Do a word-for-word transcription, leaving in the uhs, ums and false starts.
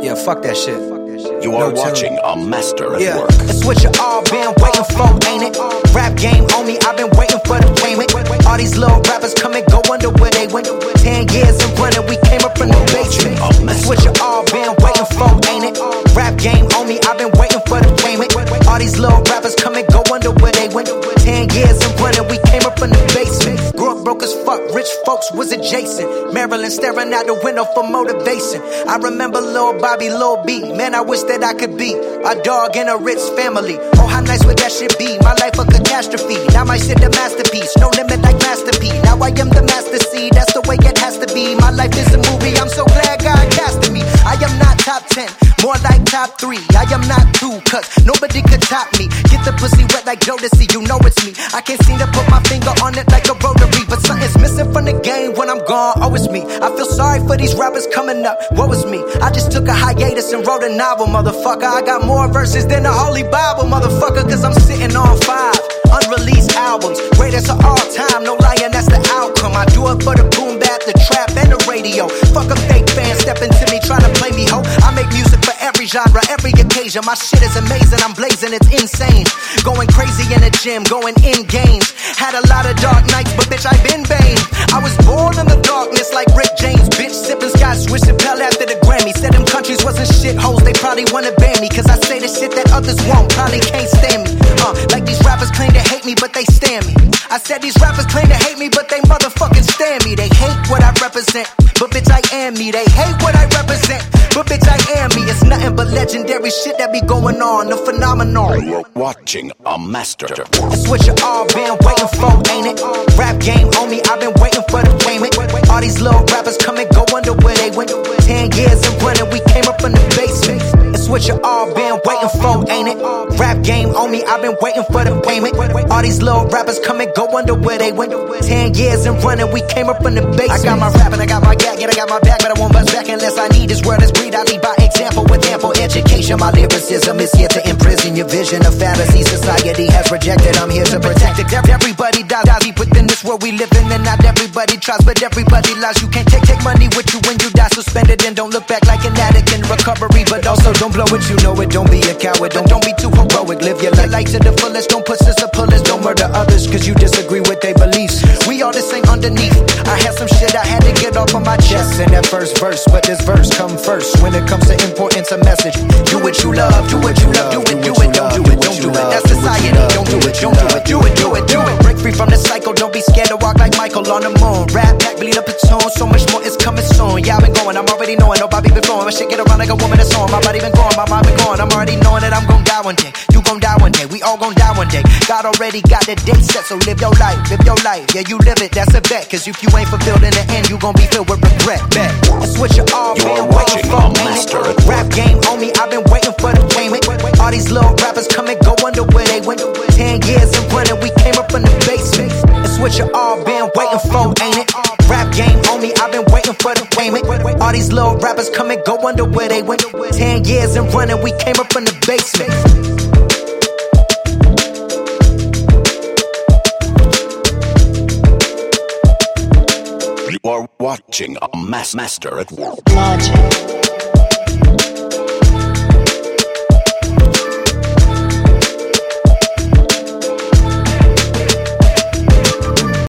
Yeah, fuck that shit. You No are tune. watching a master at Yeah, work. it's what you all been waiting for, ain't it? Rap game on me, I've been waiting for the payment. All these little rappers come and go, wonder where they went. Ten years and running, we came up from the basement. It's what you all been waiting for, ain't it? Rap game on me, I've been waiting for the payment. All these little rappers come and go, wonder where they went. Ten years and running, we came up from the basement. Grew up broke as fuck, rich folks was adjacent. Maryland staring out the window for motivation. I remember Lil Bobby, Lil B. Man, I wish that I could be a dog in a rich family. Oh, how nice would that shit be? My life a catastrophe. Now my shit a masterpiece. No limit like Master P. Now I am the Master C. That's the way it has to be. My life is a movie. I'm so glad God casted me. I am not top ten, more like top three. I am not two, cause nobody could top me. Get the pussy wet like Jodeci, you know it's me. I can't seem to put my finger on it like a rotary, but something's missing from the game when I'm gone. Oh, it's me. I feel sorry for these rappers coming up. What was me? I just took a hiatus and wrote a novel, motherfucker. I got more verses than the Holy Bible, motherfucker, cause I'm sitting on five unreleased albums, greatest of all time. No lying, that's the outcome. I do it for the boom bap, the trap, and the radio. Fuck a fake fan stepping to me trying to play me, ho. I make music for every genre, every occasion. My shit is amazing, I'm blazing, it's insane. Going crazy in the gym, going in games. Had a lot of dark nights, but bitch, I been Bane. I was born in the darkness like Rick James, bitch. Sipping scotch, swishing Pell after the Grammy. Said them countries wasn't shit hoes, they probably wanna ban me. Cause I say the shit that others won't, probably can't stand me. Uh, like these rappers claim to hate me, but they stand me. I said these rappers claim to hate me, but they motherfucking stand me. They hate what I represent, but bitch, I am me. They hate what I represent, but bitch, I am me. It's nothing but legendary shit that be going on, the phenomenon. You're watching a master. It's what you all been waiting for, ain't it? Rap game on me, I've been waiting for the payment. All these little rappers come and go, wonder where they went. Ten years and running, we came up from the basement. It's what you all been waiting for, ain't it? Rap game on me, I've been waiting for the payment. All these little rappers come and go, wonder where they went. Ten years and running, we came up from the basement. I got my rap and I got my gag, and I got my back, but I won't bust back unless I need this word as breed. I lead by example with ample education. My lyricism is here to imprison your vision of fantasy society has rejected. I'm here to protect it. Everybody dies, dies deep within this world we live in, and not everybody tries, but everybody lies. You can't take take money with you when you die. So spend it and don't look back like an addict in recovery, but also don't blow it. You know it. Don't be a coward. Don't don't be too heroic. Live your life, life to the fullest. Don't push us or pull us. Don't murder others cause you disagree with their beliefs. We all the same underneath. I had some shit I had to get off of my chest in that first verse, but this verse come first when it comes to importance of message. Do what you love. Do what you love. Do it. Do it. Don't do it. Don't do it. That's society. Don't do it. Don't do it. Do it. Do it. Do it. Break free from the cycle. Don't be scared to walk like Michael on the moon. Rap back, bleed up a tune. So much more is coming soon. Yeah, I've been going. I'm already knowing. Nobody been flowing. My shit get around like a woman that's on. My body been going. My mind been going. I'm already knowing that I'm gon' die one day. You gon' die one day. We all gon' die one day. God already got the date set. So live your life. Live your life. Yeah, you live it. That's a bet. Cause if you ain't fulfilled in the end, you gon' be filled with regret. Bet. That's what you all You been are waiting watching for, a ain't master it? at Rap game on me. I've been waiting for the payment. All these little rappers come and go, wonder where they went. Ten years and running, we came up from the basement. It's what you all been waiting for, ain't it? Rap game on me, I've been waiting for the payment. All these little rappers come and go, wonder where they went. Ten years and running, we came up from the basement. You are watching a mass master at work. Logic.